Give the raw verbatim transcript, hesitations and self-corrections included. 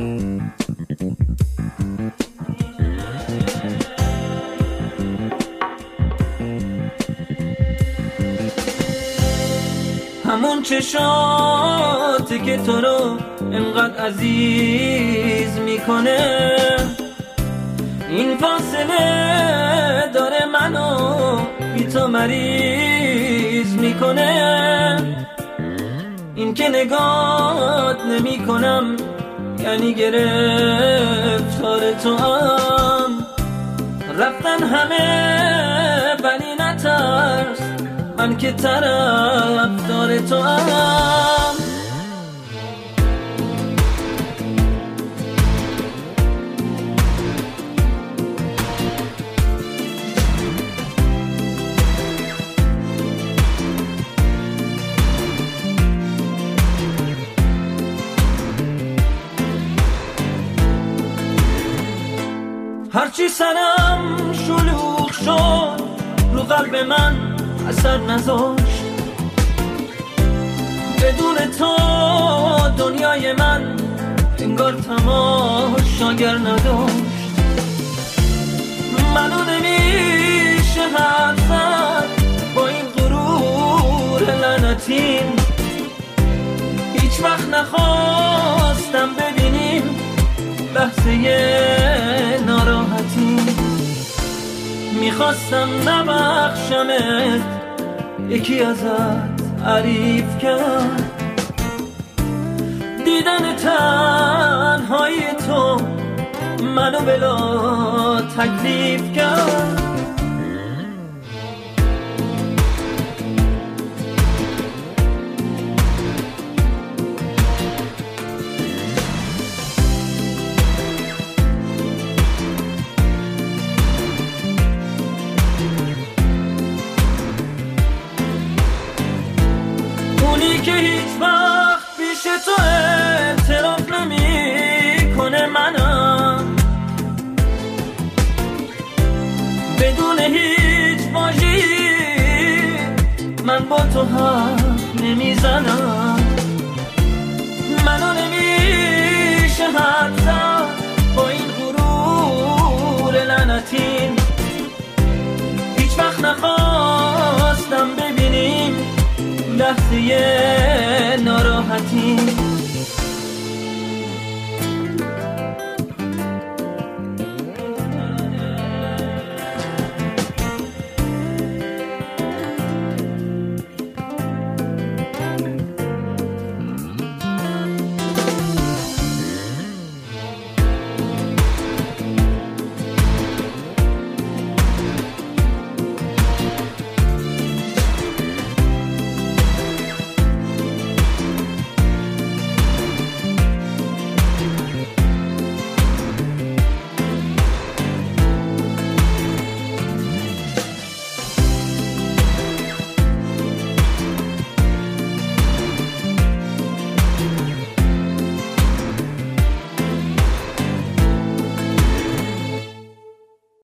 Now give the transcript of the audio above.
همون چشاتی که تو رو انقدر عزیز میکنه، این فاصله داره منو بی تو مریض میکنه. این که نگات نمی کنم یعنی گرفتار تو هم، رفتن همه ولی نترس، من که طرفدار تو هم. هرچی سرم شلوغ شد رو قلب من اثر نذاشت، بدون تو دنیای من انگار تماشاگر نداشت. منو نمیشه حرف زد با این غرور لعنتیم، هیچ وقت نخواستم ببینیم لحظه ناراحتی. میخواستم نبخشمت، یکی ازت عریف کرد، دیدن تنهای تو منو بلا تکلیف کرد. اونی که هیچ وقت پیش تو اعتراف نمی کنه منم، بدون هیچ واژه‌ای من با تو حرف نمیزنم. منو نمیشه حرف زد با این غرور لعنتیم، هیچ وقت نخواستم ببینیم لحظه ناراحتی.